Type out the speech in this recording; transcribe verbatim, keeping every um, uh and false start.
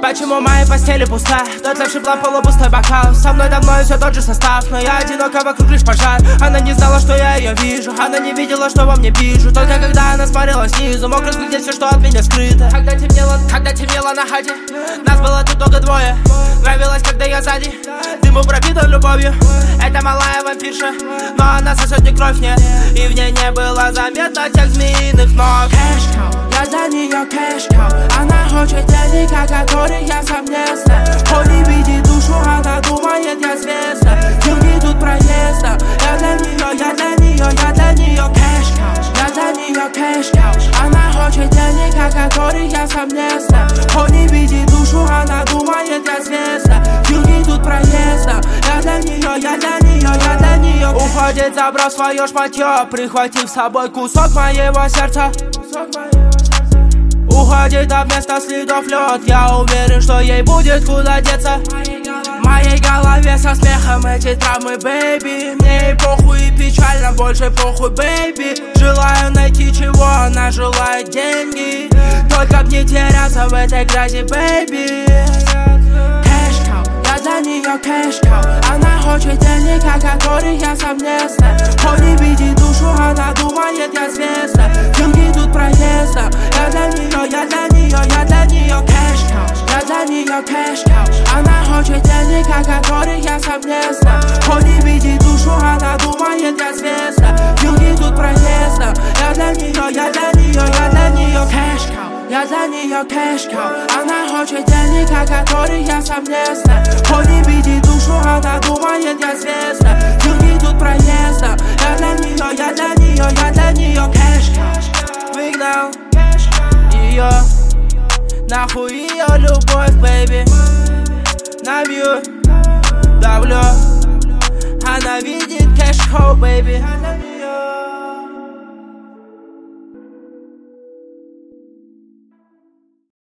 Почему мои постели пуста? Тот левший план, полупустой бокал. Со мной давно и все тот же состав, но я одинока, вокруг лишь пожар. Она не знала, что я ее вижу, она не видела, что во мне пишу. Только когда она смотрела снизу, мог разглядеть все, что от меня скрыто. Когда темнело, когда темнело на хате, нас было тут только двое. Нравилось, когда я сзади, дыму пропитан любовью. Это малая вампирша, но она сосет не кровь, нет. И в ней не было заметно тех змеиных ног. Кэш-кау, я за нее кэш-кау. Она хочет денег, о которых я сам не знаю. Хоть не видит душу, она думает, я звезда. Деньги тут проезда. Я для нее, я для нее, я для нее кэш-кау. Я для нее кэш-кау. Она хочет денег, о которых я сам не знаю. Хоть не видит душу, она думает, я звезда. Деньги тут проезда. Я для нее, я для нее, я для нее. Уходит, забрав свое шматье, прихватив с собой кусок моего сердца. Уходит, а вместо следов лед. Я уверен, что ей будет куда деться. В моей голове со смехом эти травмы, бэйби. Мне и похуй, и печально, больше похуй, бэйби. Желаю найти, чего она желает, деньги. Только б не теряться в этой грязи, бэйби. Кэш-кау, я за нее кэш-кау. Она хочет денег, о которых я сам не знаю. Хоть не видит душу, она думает, я звезда. Деньги тут проезда. Я для нее, я для нее, я для нее кэш-кау. Я для нее кэш-кау. Она хочет денег, о которых я сам не знаю. Хоть не видит душу, она думает, я звезда. Деньги тут проезда. Я для нее, я для нее, я для нее кэш-кау. Я для нее кэш-кау. Она хочет денег, о которых я сам не знаю. Хоть не видит душу, она думает, я звезда. Деньги тут проезда. Я для нее, я для нее, я для нее кэш-кау. Выгнал ее, нахуй ее любовь, бэйби. Набью, давлю, она видит кэш-хоу, бэйби.